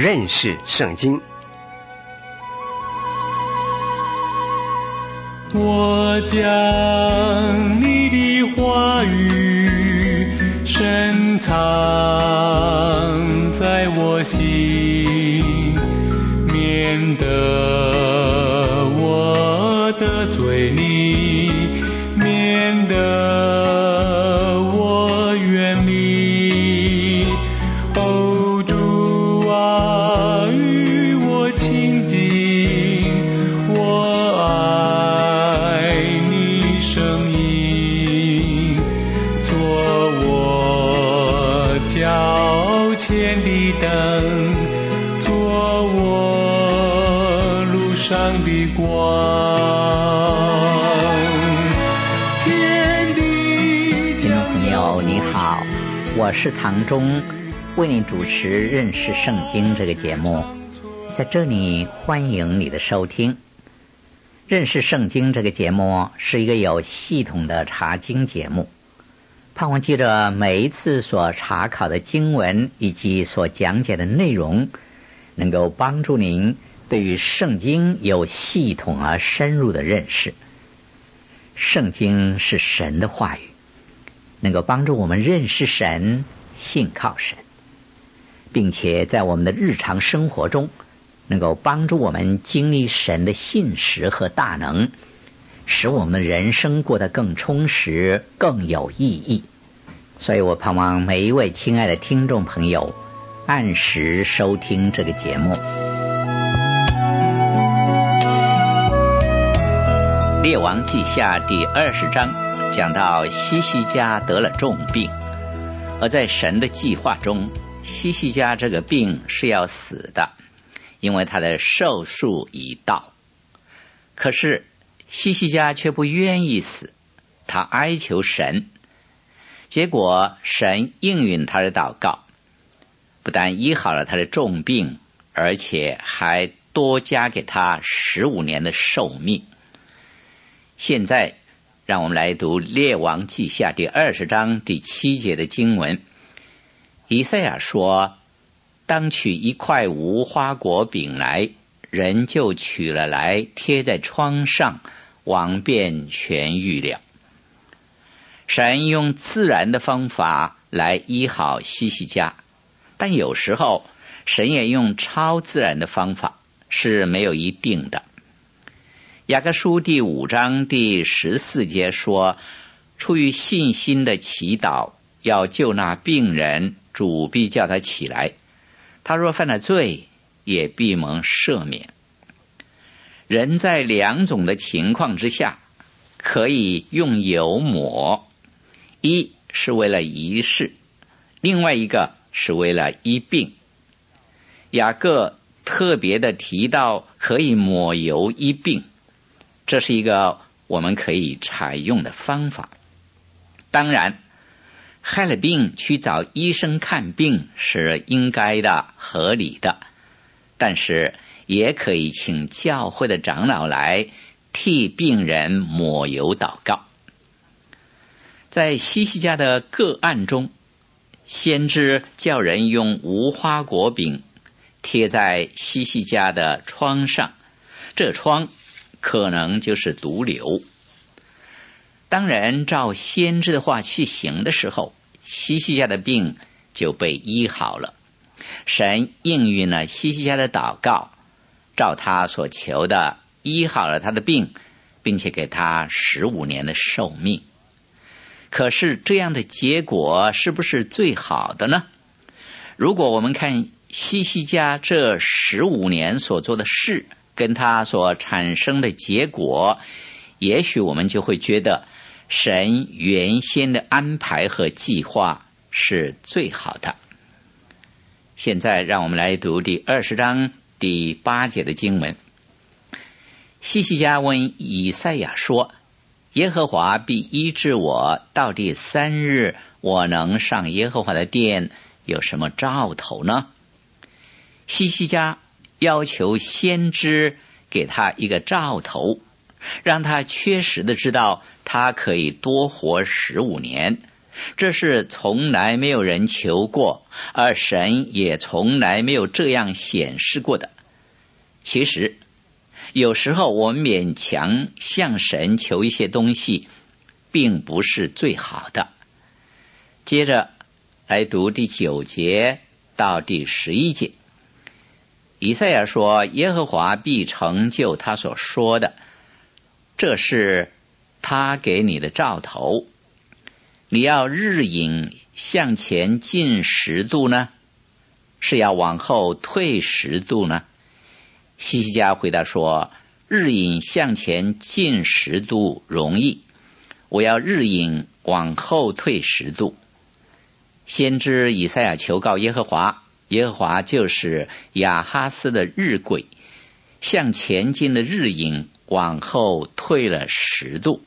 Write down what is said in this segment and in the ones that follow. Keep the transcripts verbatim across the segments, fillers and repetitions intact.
认识圣经。 我将你的话语深藏在我心，免得我得罪你，免得我远离。哦，主啊，与我亲近，我爱你声音，做我脚前的灯，做我路上的光。天地听众朋友你好，我是唐忠，为你主持认识圣经这个节目。在这里欢迎你的收听。认识圣经这个节目是一个有系统的查经节目，盼望借着每一次所查考的经文以及所讲解的内容，能够帮助您对于圣经有系统而深入的认识。圣经是神的话语，能够帮助我们认识神，信靠神，并且在我们的日常生活中能够帮助我们经历神的信实和大能，使我们的人生过得更充实，更有意义。所以我盼望每一位亲爱的听众朋友按时收听这个节目。列王记下第二十章讲到西西家得了重病，而在神的计划中，西西家这个病是要死的，因为他的寿数已到。可是西西家却不愿意死，他哀求神，结果神应允他的祷告，不但医好了他的重病，而且还多加给他十五年的寿命。现在让我们来读列王记下第二十章第七节的经文。以赛亚说，当取一块无花果饼来，人就取了来，贴在窗上，王便痊愈了。神用自然的方法来医好西西家，但有时候神也用超自然的方法，是没有一定的。雅各书第五章第十四节说，出于信心的祈祷，要救那病人，主必叫他起来，他若犯了罪，也必蒙赦免。人在两种的情况之下可以用油抹，一是为了仪式，另外一个是为了医病。雅各特别的提到可以抹油医病，这是一个我们可以采用的方法。当然害了病去找医生看病是应该的，合理的，但是也可以请教会的长老来替病人抹油祷告。在西西家的个案中，先知叫人用无花果饼贴在西西家的窗上，这窗可能就是毒瘤。当人照先知的话去行的时候，西西家的病就被医好了。神应允了西西家的祷告，照他所求的医好了他的病，并且给他十五年的寿命。可是这样的结果是不是最好的呢？如果我们看西西家这十五年所做的事跟他所产生的结果，也许我们就会觉得神原先的安排和计划是最好的。现在让我们来读第二十章第八节的经文。西西家问以赛亚说，耶和华必医治我，到第三日我能上耶和华的殿，有什么兆头呢？西西家要求先知给他一个兆头，让他确实的知道他可以多活十五年， 这是从来没有人求过，而神也从来没有这样显示过的。其实有时候我们勉强向神求一些东西，并不是最好的。接着来读第九节到第十一节。以赛亚说，耶和华必成就他所说的，这是他给你的兆头。你要日影向前进十度呢，是要往后退十度呢？希西家回答说，日影向前进十度容易，我要日影往后退十度。先知以赛亚求告耶和华，耶和华就是亚哈斯的日晷，向前进的日影往后退了十度。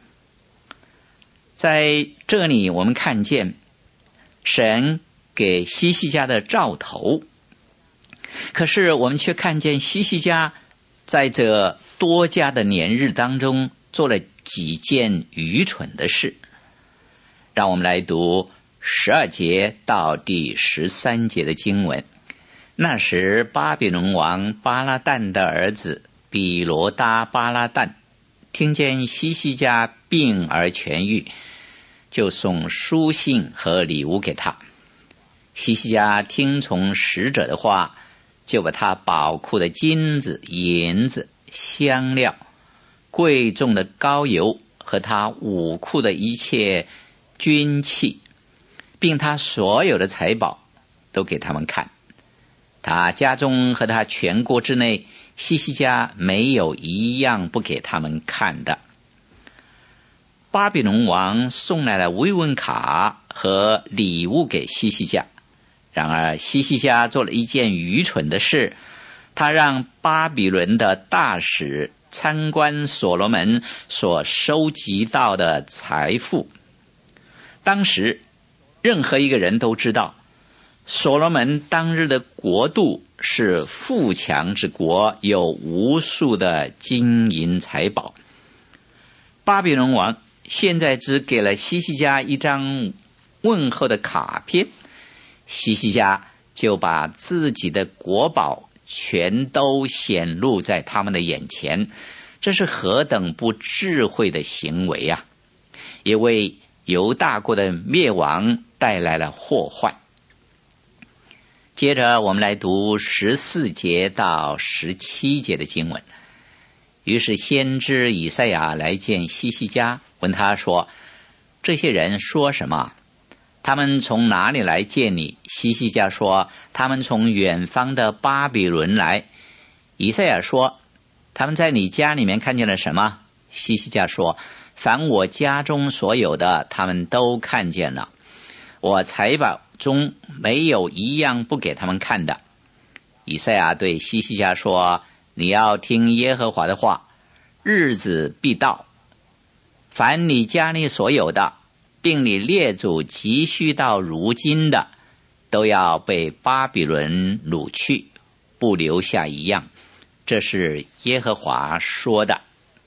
在这里我们看见神给希西家的兆头，可是我们却看见希西家在这多加的年日当中做了几件愚蠢的事。让我们来读十二节到第十三节的经文。那时巴比伦王巴拉旦的儿子比罗达巴拉旦听见希西家病而痊愈，就送书信和礼物给他。希西家听从使者的话，就把他宝库的金子、银子、香料、贵重的膏油和他武库的一切军器，并他所有的财宝都给他们看。他家中和他全国之内，希西家没有一样不给他们看的。巴比伦王送来了慰问卡和礼物给希西家，然而希西家做了一件愚蠢的事，他让巴比伦的大使参观所罗门所收集到的财富。当时任何一个人都知道，所罗门当日的国度是富强之国，有无数的金银财宝。巴比伦王现在只给了希西家一张问候的卡片，希西家就把自己的国宝全都显露在他们的眼前，这是何等不智慧的行为啊！也为犹大国的灭亡带来了祸患。接着我们来读十四节到十七节的经文。于是先知以赛亚来见希西家，问他说，这些人说什么？他们从哪里来见你？希西家说，他们从远方的巴比伦来。以赛亚说，他们在你家里面看见了什么？希西家说，凡我家中所有的，他们都看见了，我财宝中没有一样不给他们看的。以赛亚对希西家说，你要听耶和华的话，日子必到，凡你家里所有的，并你列祖积蓄到如今的，都要被巴比伦掳去，不留下一样。这是耶和华说的。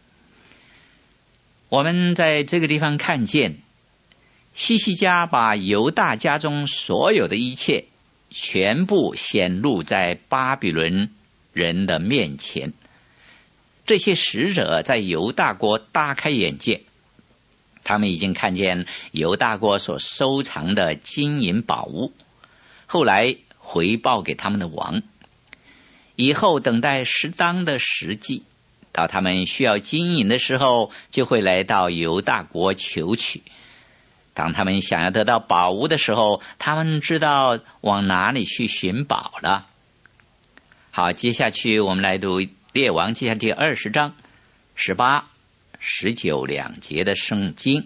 我们在这个地方看见希西家把犹大家中所有的一切全部显露在巴比伦人的面前。这些使者在犹大国大开眼界，他们已经看见犹大国所收藏的金银宝物，后来回报给他们的王，以后等待适当的时机，到他们需要金银的时候，就会来到犹大国求取。当他们想要得到宝物的时候，他们知道往哪里去寻宝了。好，接下去我们来读列王记下第二十章十八、十九两节的圣经。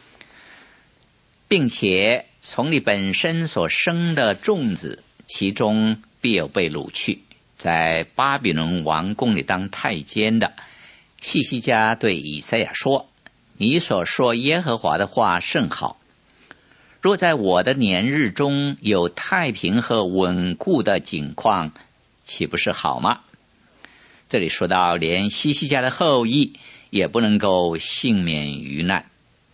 并且从你本身所生的种子，其中必有被掳去，在巴比伦王宫里当太监的。希西家对以赛亚说，你所说耶和华的话甚好，若在我的年日中有太平和稳固的景况，岂不是好吗？这里说到连希西家的后裔也不能够幸免于难。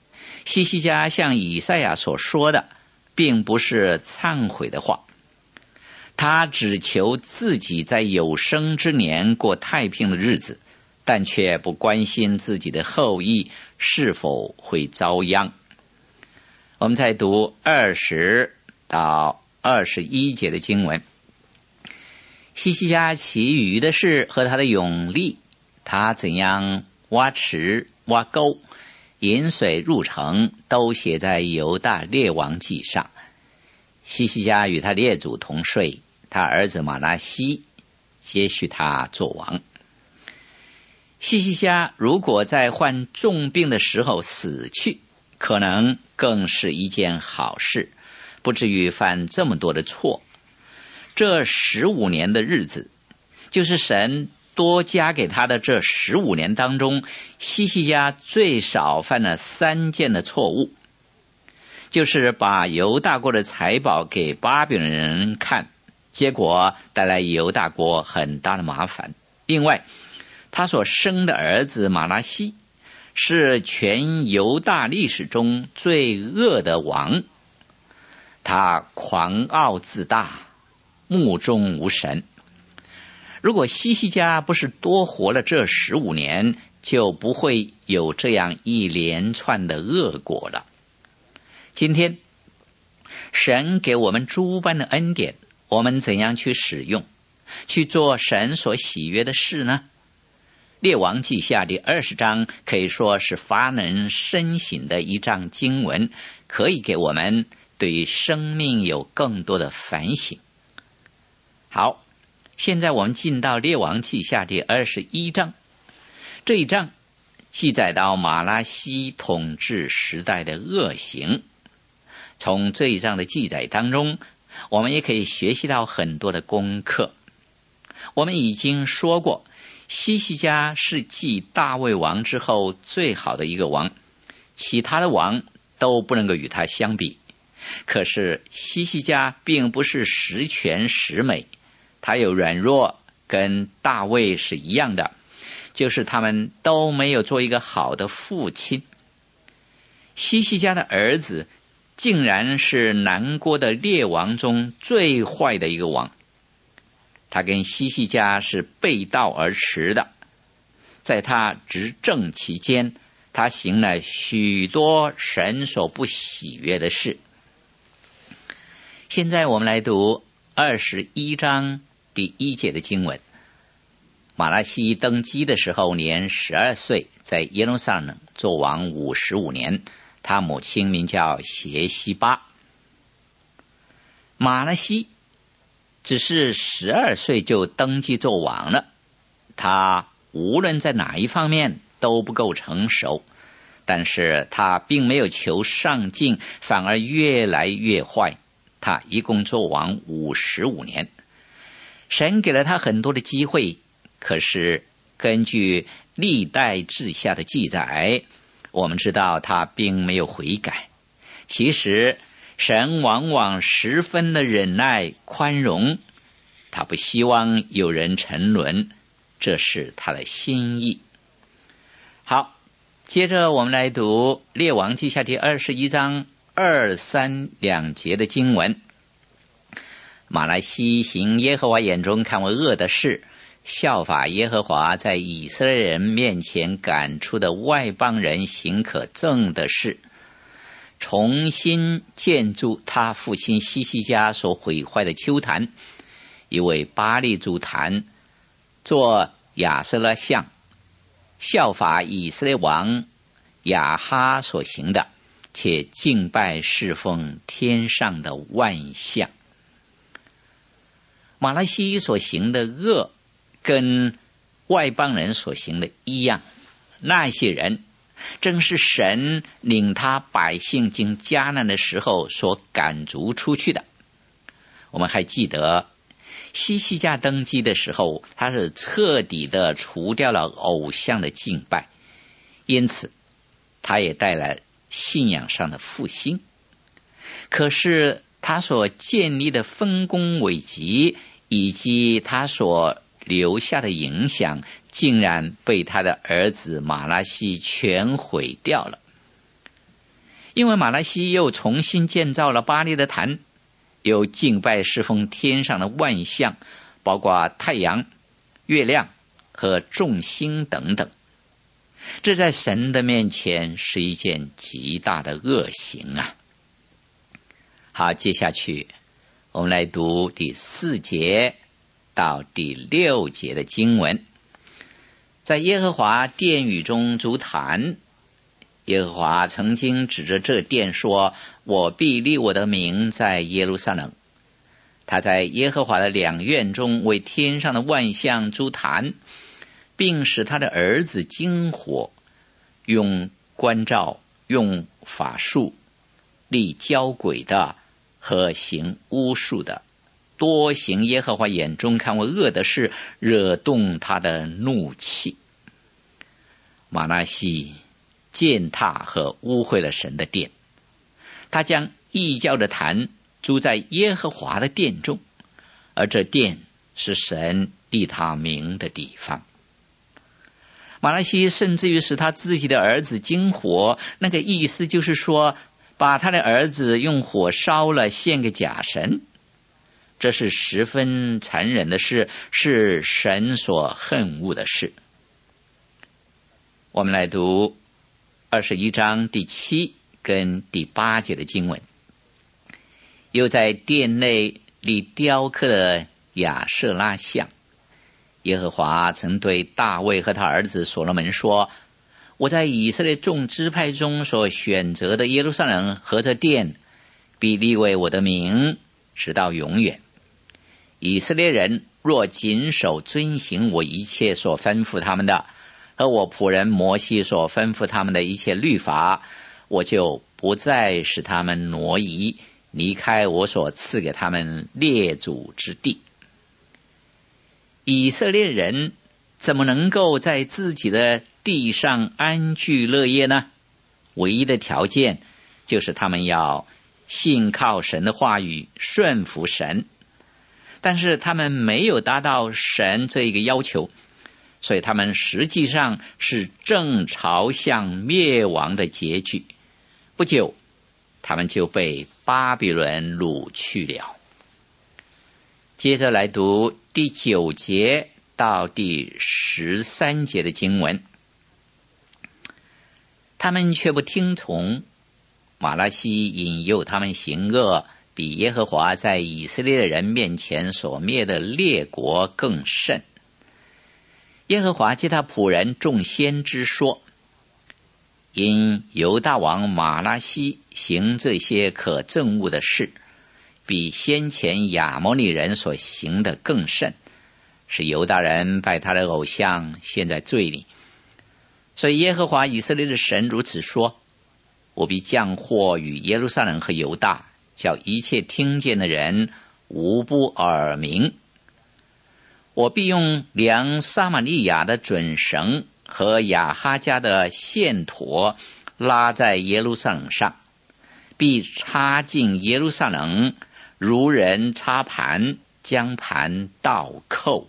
西西家像以赛亚所说的，并不是忏悔的话，他只求自己在有生之年过太平的日子，但却不关心自己的后裔是否会遭殃。我们再读二十到二十一节的经文。西西家其余的事和他的勇力，他怎样挖池挖沟引水入城，都写在犹大列王记上。西西家与他列祖同睡，他儿子马拿西接续他做王。西西家如果在患重病的时候死去，可能更是一件好事，不至于犯这么多的错。这十五年的日子，就是神多加给他的这十五年当中，西西家最少犯了三件的错误，就是把犹大国的财宝给巴比伦人看，结果带来犹大国很大的麻烦。另外，他所生的儿子马拿西是全犹大历史中最恶的王，他狂傲自大，目中无神。如果西西家不是多活了这十五年，就不会有这样一连串的恶果了。今天神给我们诸般的恩典，我们怎样去使用，去做神所喜悦的事呢？列王记下第二十章可以说是发人深省的一章经文，可以给我们对生命有更多的反省。好，现在我们进到列王记下第二十一章。这一章记载到马拉西统治时代的恶行。从这一章的记载当中，我们也可以学习到很多的功课。我们已经说过，西西家是继大卫王之后最好的一个王，其他的王都不能够与他相比。可是西西家并不是十全十美，他有软弱，跟大卫是一样的，就是他们都没有做一个好的父亲。西西家的儿子竟然是南国的列王中最坏的一个王，他跟西西家是背道而驰的。在他执政期间，他行了许多神所不喜悦的事。现在我们来读二十一章第一节的经文。马拉西登基的时候年十二岁，在耶路撒冷做王五十五年，他母亲名叫谢西巴。马拉西只是十二岁就登基做王了，他无论在哪一方面都不够成熟，但是他并没有求上进，反而越来越坏。他一共做王五十五年，神给了他很多的机会，可是根据历代志下的记载，我们知道他并没有悔改。其实神往往十分的忍耐宽容，他不希望有人沉沦，这是他的心意。好，接着我们来读列王记下第二十一章二三两节的经文。马拉西行耶和华眼中看为恶的事，效法耶和华在以色列人面前赶出的外邦人行可憎的事，重新建筑他父亲西西家所毁坏的丘坛，一位巴力族坛，做亚舍拉像，效法以色列王亚哈所行的，且敬拜侍奉天上的万象。马拉西所行的恶跟外邦人所行的一样，那些人正是神领他百姓经迦南的时候所赶逐出去的。我们还记得西西家登基的时候，他是彻底的除掉了偶像的敬拜，因此他也带来信仰上的复兴。可是他所建立的丰功伟绩以及他所留下的影响，竟然被他的儿子马拉西全毁掉了。 因为玛拿西又重新建造了巴力的坛，又敬拜侍奉天上的万象，包括太阳、月亮和众星等等。这在神的面前是一件极大的恶行啊！好，接下去我们来读第四节到第六节的经文。在耶和华殿宇中筑坛，耶和华曾经指着这殿说：我必立我的名在耶路撒冷。他在耶和华的两院中为天上的万象筑坛，并使他的儿子经火，用关照，用法术，立交鬼的和行巫术的，多行耶和华眼中看为恶的事，惹动他的怒气。玛拿西践踏和污秽了神的殿，他将异教的坛筑在耶和华的殿中，而这殿是神立他名的地方。玛拿西甚至于使他自己的儿子经火，那个意思就是说，把他的儿子用火烧了，献给假神。这是十分残忍的事，是神所恨恶的事。我们来读二十一章第七跟第八节的经文。又在殿内立雕刻的亚舍拉像。耶和华曾对大卫和他儿子所罗门说：我在以色列众支派中所选择的耶路撒冷和这殿，必立为我的名，直到永远。以色列人若谨守遵行我一切所吩咐他们的，和我仆人摩西所吩咐他们的一切律法，我就不再使他们挪移，离开我所赐给他们列祖之地。以色列人怎么能够在自己的地上安居乐业呢？唯一的条件就是他们要信靠神的话语，顺服神。但是他们没有达到神这一个要求，所以他们实际上是正朝向灭亡的结局。不久，他们就被巴比伦掳去了。接着来读第九节到第十三节的经文。他们却不听从，玛拿西引诱他们行恶，比耶和华在以色列人面前所灭的列国更甚。耶和华借他仆人众先知说：因犹大王玛拿西行这些可憎恶的事，比先前亚摩利人所行的更甚，使犹大人拜他的偶像，陷在罪里。所以耶和华以色列的神如此说：我必降祸与耶路撒冷和犹大，叫一切听见的人无不耳鸣。我必用量撒玛利亚的准绳和亚哈家的线砣拉在耶路撒冷上，必插进耶路撒冷，如人插盘，将盘倒扣。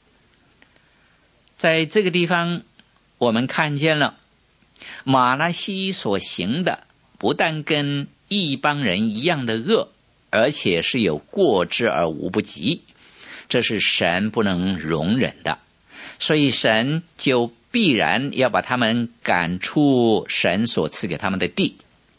在这个地方，我们看见了玛拿西所行的不但跟一帮人一样的恶，而且是有过之而无不及，这是神不能容忍的，所以神就必然要把他们赶出神所赐给他们的地。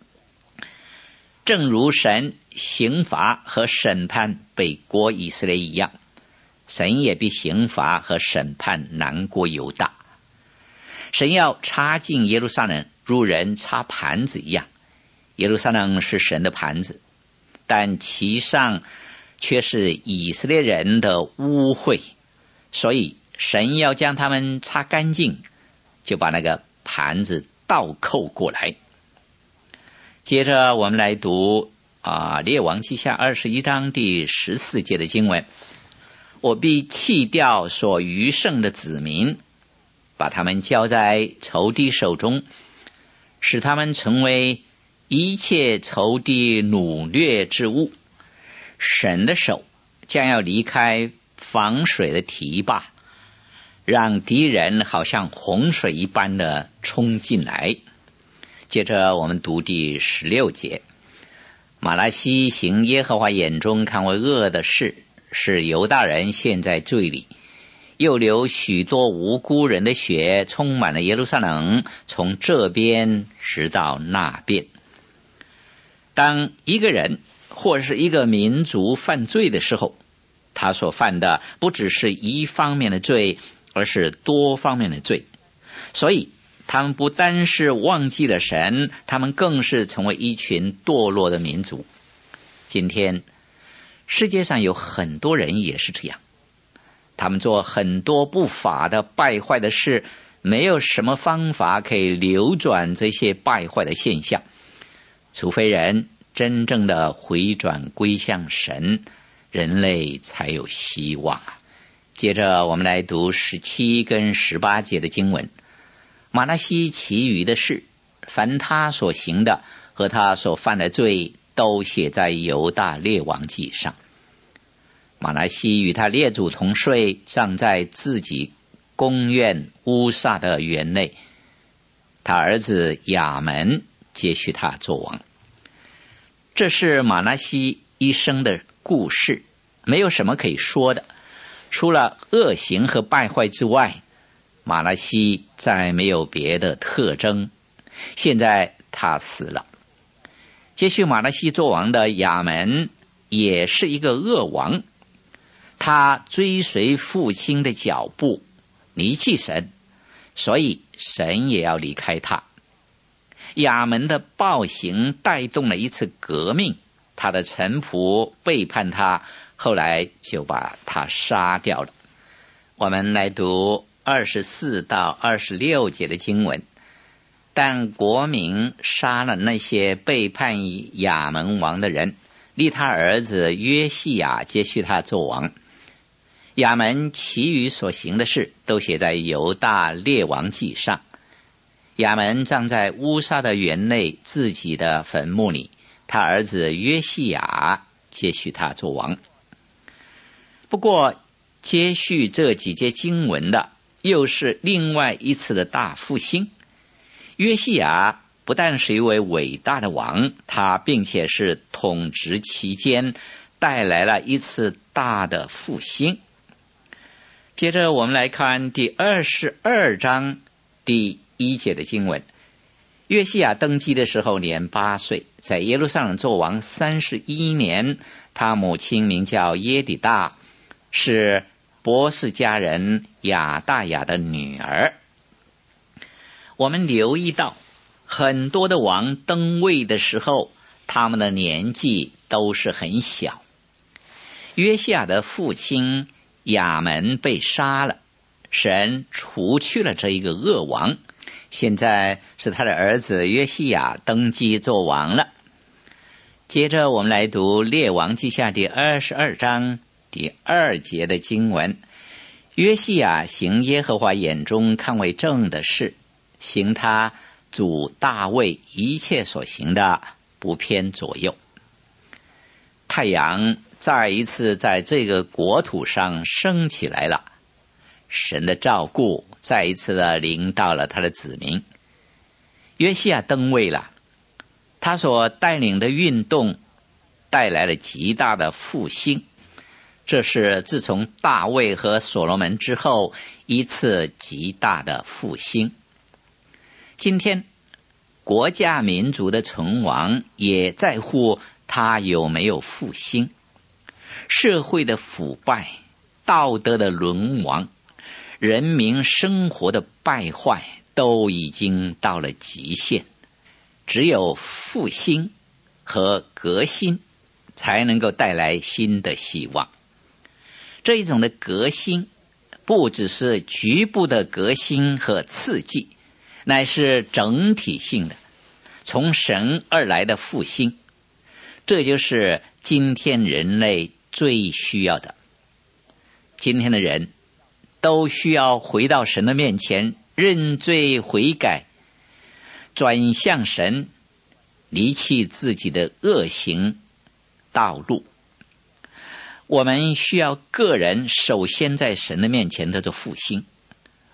正如神刑罚和审判北国以色列一样，神也必刑罚和审判南国犹大。神要插进耶路撒冷，如人插盘子一样。耶路撒冷是神的盘子，但其上却是以色列人的污秽，所以神要将他们擦干净，就把那个盘子倒扣过来。接着我们来读啊，列王记下二十一章第十四节的经文。我必弃掉所余剩的子民，把他们交在仇敌手中，使他们成为一切仇敌掳掠之物。神的手将要离开防水的堤坝，让敌人好像洪水一般的冲进来。 接着我们读第十六节，玛拿西行耶和华眼中看为恶的事，使犹大人陷在罪里，又流许多无辜人的血，充满了耶路撒冷，从这边直到那边。当一个人或是一个民族犯罪的时候，他所犯的不只是一方面的罪，而是多方面的罪。所以他们不单是忘记了神，他们更是成为一群堕落的民族。今天世界上有很多人也是这样，他们做很多不法的败坏的事，没有什么方法可以扭转这些败坏的现象，除非人真正的回转归向神，人类才有希望啊。接着我们来读十七跟十八节的经文。玛拿西其余的事，凡他所行的和他所犯的罪，都写在犹大列王记上。玛拿西与他列祖同睡，葬在自己宫院乌撒的园内。他儿子亚门接续他做王。这是玛拿西一生的故事，没有什么可以说的，除了恶行和败坏之外，玛拿西再没有别的特征。现在他死了，接续玛拿西做王的亚门也是一个恶王，他追随父亲的脚步，离弃神，所以神也要离开他。亚门的暴行带动了一次革命，他的臣仆背叛他，后来就把他杀掉了。我们来读二十四到二十六节的经文。但国民杀了那些背叛亚门王的人，立他儿子约西亚接续他做王。亚门其余所行的事，都写在犹大列王记上。亚门葬在乌撒的园内自己的坟墓里，他儿子约西亚接续他做王。不过接续这几节经文的又是另外一次的大复兴。约西亚不但是一位伟大的王，他并且是统治期间带来了一次大的复兴。接着我们来看第二十二章第一节的经文。约西亚登基的时候年八岁，在耶路撒冷做王三十一年。他母亲名叫耶底大，是波斯家人亚大雅的女儿。我们留意到很多的王登位的时候，他们的年纪都是很小。约西亚的父亲亚门被杀了，神除去了这一个恶王，现在是他的儿子约西亚登基做王了。接着我们来读列王记下第二十二章第二节的经文。约西亚行耶和华眼中看为正的事，行他主大卫一切所行的，不偏左右。太阳再一次在这个国土上升起来了，神的照顾再一次的临到了他的子民。约西亚登位了，他所带领的运动带来了极大的复兴，这是自从大卫和所罗门之后一次极大的复兴。今天国家民族的存亡也在乎他有没有复兴。社会的腐败，道德的沦亡，人民生活的败坏，都已经到了极限。只有复兴和革新才能够带来新的希望。这一种的革新不只是局部的革新和刺激，乃是整体性的，从神而来的复兴。这就是今天人类最需要的。今天的人都需要回到神的面前，认罪悔改，转向神，离弃自己的恶行道路。我们需要个人首先在神的面前得到复兴，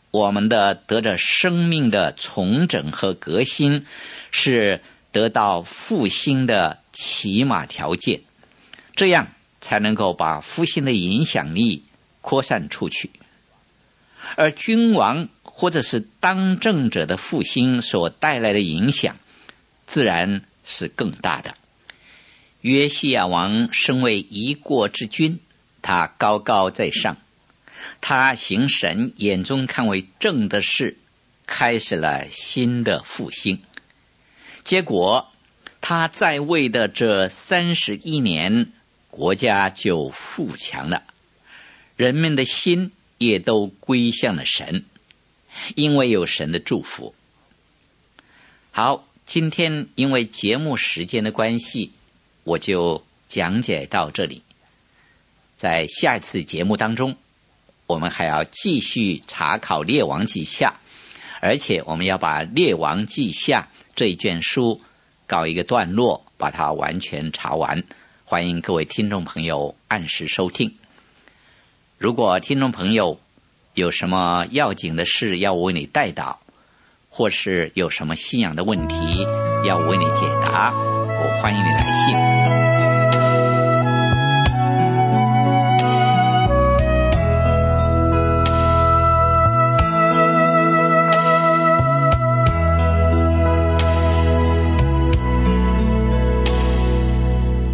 我们的得着生命的重整和革新，是得到复兴的起码条件，这样才能够把复兴的影响力扩散出去。而君王或者是当政者的复兴所带来的影响，自然是更大的。约西亚王身为一国之君，他高高在上，他行神眼中看为正的事，开始了新的复兴。结果他在位的这三十一年，国家就富强了，人们的心也都归向了神，因为有神的祝福。好，今天因为节目时间的关系，我就讲解到这里。在下一次节目当中，我们还要继续查考列王记下，而且我们要把列王记下这一卷书告一个段落，把它完全查完。欢迎各位听众朋友按时收听。如果听众朋友有什么要紧的事要我为你代祷，或是有什么信仰的问题要我为你解答，我欢迎你来信。